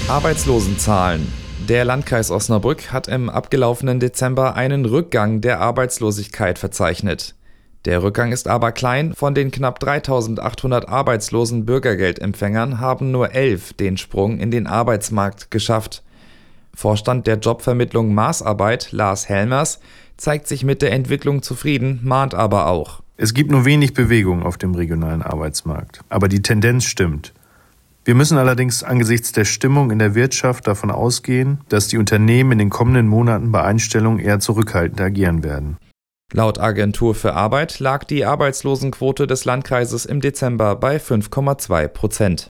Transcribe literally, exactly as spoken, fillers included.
Arbeitslosenzahlen. Der Landkreis Osnabrück hat im abgelaufenen Dezember einen Rückgang der Arbeitslosigkeit verzeichnet. Der Rückgang ist aber klein, von den knapp dreitausendachthundert arbeitslosen Bürgergeldempfängern haben nur elf den Sprung in den Arbeitsmarkt geschafft. Vorstand der Jobvermittlung Maßarbeit, Lars Helmers, zeigt sich mit der Entwicklung zufrieden, mahnt aber auch. Es gibt nur wenig Bewegung auf dem regionalen Arbeitsmarkt, aber die Tendenz stimmt. Wir müssen allerdings angesichts der Stimmung in der Wirtschaft davon ausgehen, dass die Unternehmen in den kommenden Monaten bei Einstellungen eher zurückhaltend agieren werden. Laut Agentur für Arbeit lag die Arbeitslosenquote des Landkreises im Dezember bei fünf Komma zwei Prozent.